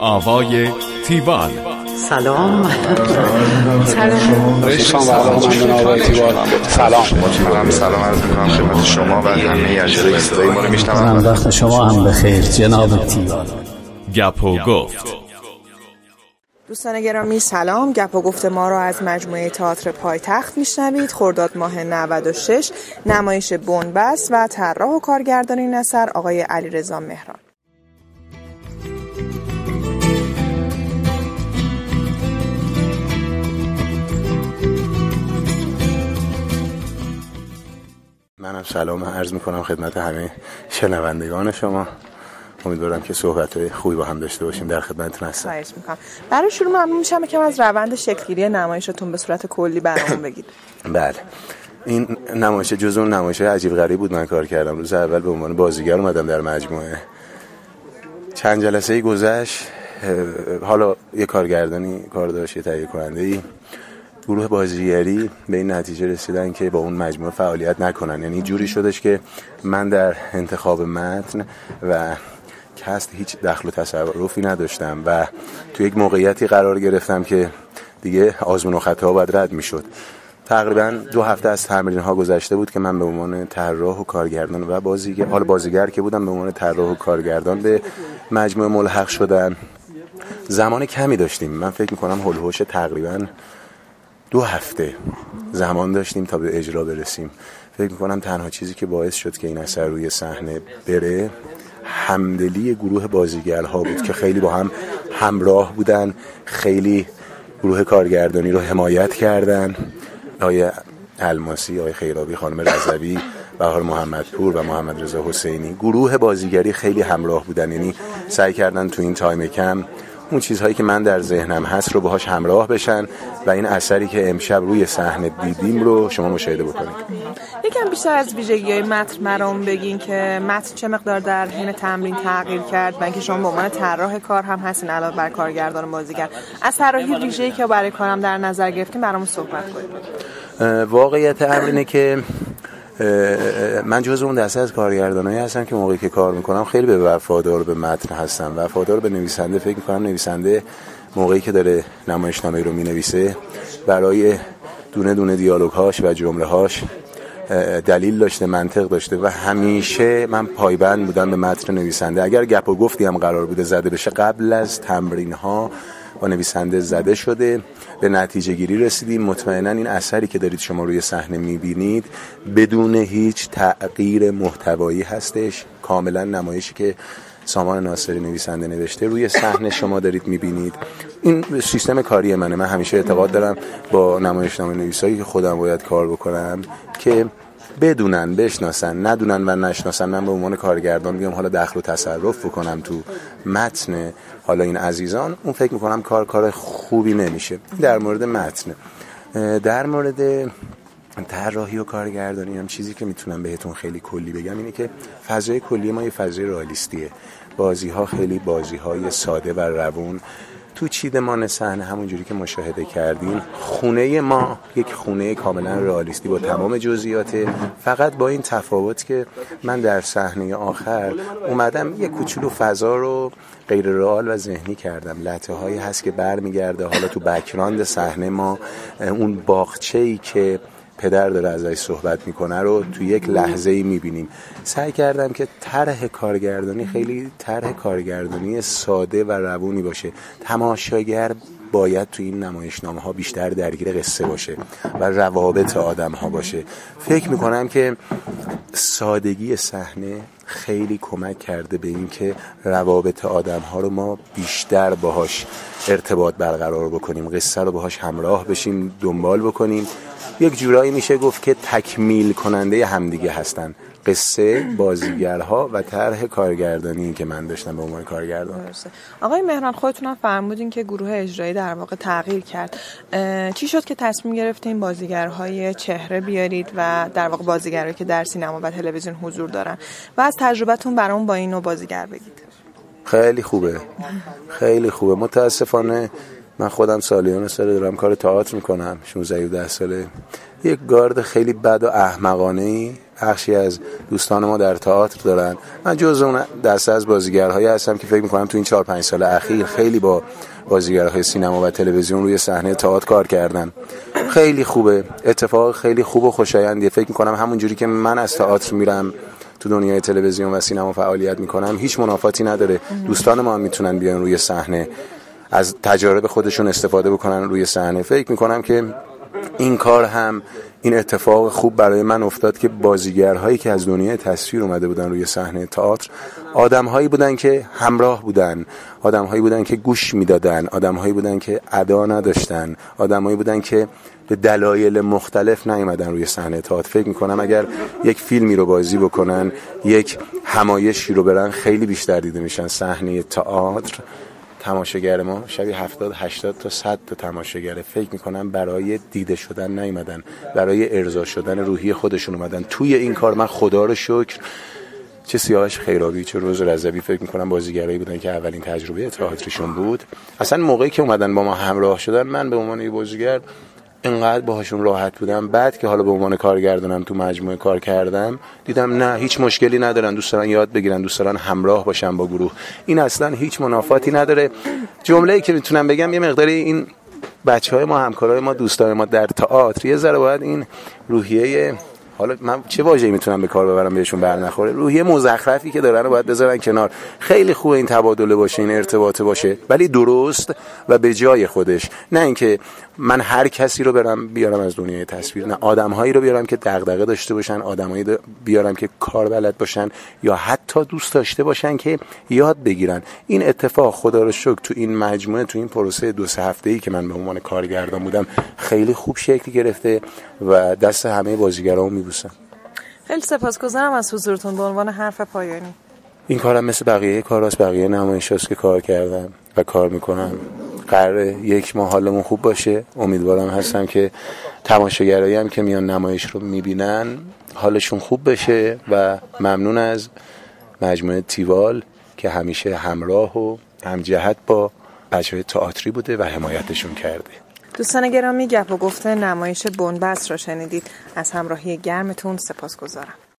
آوای تیوال. سلام. سلام عرض می‌کنم خدمت شما و همه اجرای صدای ما رو میشنوند. وقت شما هم بخیر جناب تیوال. گپ و گفت. دوستان گرامی سلام. گپ و گفت ما را از مجموعه تئاتر پایتخت میشنوید. خرداد ماه 96 نمایش بنبست و طراح و کارگردان این اثر آقای علیرضا مهران. منم سلام عرض میکنم خدمت همه شنوندگان شما. امیدوارم که صحبت‌های خوبی با هم داشته باشیم. در خدمتتون هستم. خواهش میکنم. برای شروع ممنون میشم که از روند شکل‌گیری نمایشتون به صورت کلی برامون بگید. بله. این نمایش جزو اون نمایش‌های عجیب غریب بود. من کار کردم. روز اول به عنوان بازیگر اومدم در مجموعه. چند جلسه گذشت، حالا یه کارگردانی کار داشت، یه تهیه کننده‌ای، گروه بازیگری به این نتیجه رسیدن که با اون مجموعه فعالیت نکنن. یعنی جوری شدش که من در انتخاب متن و کست هیچ دخل و تصرفی نداشتم و تو یک موقعیتی قرار گرفتم که دیگه آزمون و خطا باید رد میشد. تقریبا 2 هفته از تمرین ها گذشته بود که من به عنوان طراح و کارگردان و بازیگر، حالا بازیگر که بودم، به عنوان طراح و کارگردان به مجموعه ملحق شدم. زمان کمی داشتیم. من فکر میکنم هولوش تقریبا 2 هفته زمان داشتیم تا به اجرا برسیم. فکر میکنم تنها چیزی که باعث شد که این اثر روی صحنه بره همدلی گروه بازیگرها بود که خیلی با هم همراه بودن، خیلی گروه کارگردانی رو حمایت کردن. آقای الماسی، آقای خیرابی، خانم رضوی، بهار محمدپور و محمد رضا حسینی، گروه بازیگری خیلی همراه بودن. یعنی سعی کردن تو این تایم کم اون چیزهایی که من در ذهنم هست رو باهاش همراه بشن و این اثری که امشب روی صحنه دیدیم رو شما مشاهده بکنید. یکم بیشتر از ویژگی‌های متن برام بگین که متن چه مقدار در حین تمرین تغییر کرد و اینکه شما به عنوان طراح کار هم هستین علاوه بر کارگردان و بازیگر، از طراحی ویژه‌ای که برای کارم در نظر گرفتین برامون صحبت کنید. واقعیت امر اینه که من جزو اون دسته از کارگردانایی هستم که موقعی که کار میکنم خیلی به وفادار به متن هستم، وفادار به نویسنده. فکر میکنم نویسنده موقعی که داره نمایشنامه رو مینویسه برای دونه دونه دیالوگ‌هاش و جمله‌هاش دلیل داشته، منطق داشته و همیشه من پایبند بودم به متن نویسنده. اگر گپ و گفتی هم قرار بوده زده بشه، قبل از تمرین‌ها با نویسنده زده شده، به نتیجه گیری رسیدیم. مطمئنا این اثری که دارید شما روی صحنه میبینید بدون هیچ تغییر محتوایی هستش. کاملا نمایشی که سامان ناصری نویسنده نوشته روی صحنه شما دارید میبینید. این سیستم کاری منه. من همیشه اعتقاد دارم با نمایشنامه نویسایی که خودم باید کار بکنم که بدونن، بشناسن، ندونن و نشناسن. من به عنوان کارگردان بیام حالا دخل و تصرف بکنم تو متن حالا این عزیزان، اون فکر میکنم کار خوبی نمیشه. در مورد متن، در مورد طراحی و کارگردانی هم چیزی که میتونم بهتون خیلی کلی بگم اینه که فضای کلی ما یه فضای رئالیستیه. بازی‌ها خیلی بازی‌های ساده و روون. تو چیدمان صحنه همونجوری که مشاهده کردین، خونه ما یک خونه کاملا رئالیستی با تمام جزئیات، فقط با این تفاوت که من در صحنه آخر اومدم یک کوچولو فضا رو غیر رئال و ذهنی کردم. لطه‌هایی هست که برمیگرده حالا تو بک‌گراند صحنه ما اون باغچه‌ای که پدر داره ازش صحبت میکنه رو تو یک لحظه‌ای میبینیم. سعی کردم که طرح کارگردانی خیلی طرح کارگردانی ساده و روونی باشه. تماشاگر باید تو این نمایشنامه‌ها بیشتر درگیر قصه باشه و روابط آدم‌ها باشه. فکر میکنم که سادگی صحنه خیلی کمک کرده به این که روابط آدم‌ها رو ما بیشتر باهاش ارتباط برقرار بکنیم، قصه رو باهاش همراه بشیم، دنبال بکنیم. یک جورایی میشه گفت که تکمیل کننده همدیگه هستن، قصه، بازیگرها و طرح کارگردانی که من داشتم به عنوان کارگردان. آقای مهران، خودتون هم فرمودین که گروه اجرایی در واقع تغییر کرد. چی شد که تصمیم گرفتین بازیگرهای چهره بیارید و در واقع بازیگرایی که در سینما و تلویزیون حضور دارن و از تجربتون برامون با این نوع بازیگر بگید؟ خیلی خوبه، خیلی خوبه. متاسفانه من خودم سالیان سال دارم کار تئاتر میکنم، 16 17 ساله. یک گارد خیلی بد و احمقانه‌ای بخشی از دوستان ما در تئاتر دارن. من جزو اون دسته از بازیگرهایی هستم که فکر می‌کنم تو این 4-5 سال اخیر خیلی با بازیگرهای سینما و تلویزیون روی صحنه تئاتر کار کردم. خیلی خوبه، اتفاق خیلی خوب و خوشایندیه. فکر می‌کنم همون جوری که من از تئاتر میرم تو دنیای تلویزیون و سینما فعالیت می‌کنم، هیچ منافاتی نداره. دوستان ما هم میتونن بیان روی صحنه از تجارب خودشون استفاده بکنن روی صحنه. فکر می‌کنم که این کار هم این اتفاق خوب برای من افتاد که بازیگرهایی که از دنیای تصویر اومده بودن روی صحنه تئاتر آدم‌هایی بودن که همراه بودن، آدم‌هایی بودن که گوش میدادن، آدم‌هایی بودن که ادا نداشتن، آدم‌هایی بودن که به دلایل مختلف نیومدن روی صحنه تئاتر. فکر می‌کنم اگر یک فیلمی رو بازی بکنن، یک همایشی رو برن، خیلی بیشتر دیده میشن. صحنه تئاتر تماشاگر ما شبیه 70-80 تا 100 تا تماشاگره. فکر میکنم برای دیده شدن نیومدن، برای ارضا شدن روحی خودشون اومدن توی این کار. من خدا رو شکر چه سیاوش خیرابی چه روز رضوی فکر میکنم بازیگرایی بودن که اولین تجربه تئاتریشون بود. اصلا موقعی که اومدن با ما همراه شدن، من به عنوان بازیگر اینقدر باهاشون راحت بودم. بعد که حالا به عنوان کارگردانم تو مجموعه کار کردم، دیدم نه، هیچ مشکلی ندارن، دوست دارن یاد بگیرن، دوست دارن همراه باشن با گروه. این اصلا هیچ منافاتی نداره. جمله‌ای که میتونم بگم، یه مقداری این بچهای ما، همکارای ما، دوستان ما در تئاتر یه ذره باید این روحیه، حالا من چه واژه‌ای میتونم به کار ببرم بهشون بر نخوره، روحیه مزخرفی که دارن رو باید بذارن کنار. خیلی خوبه این تبادله باشه، این ارتباطه باشه، ولی درست و به جای خودش. نه اینکه من هر کسی رو بیارم از دنیای تصویر، نه، آدم‌هایی رو بیارم که دغدغه داشته باشن، آدمایی بیارم که کار بلد باشن، یا حتی دوست داشته باشن که یاد بگیرن. این اتفاق خدا رو شکر تو این مجموعه، تو این پروسه 2-3 هفته‌ای که من به عنوان کارگردان بودم خیلی خوب شکل گرفته و دست همه بازیگرامو میبوسم. خیلی سپاسگزارم از حضورتون. به عنوان حرف پایانی، این کارم مثل بقیه کاراست، بقیه نمایشاست که کار کردم و کار میکنم. قراره 1 ماه حالمون خوب باشه. امیدوارم هستم که تماشاگرایی هم که میان نمایش رو میبینن حالشون خوب بشه و ممنون از مجموعه تیوال که همیشه همراه و همجهت با بچه‌های تئاتری بوده و حمایتشون کرده. دوستان گرامی، گپ و گفته نمایش بنبست را شنیدید. از همراهی گرمتون سپاسگزارم.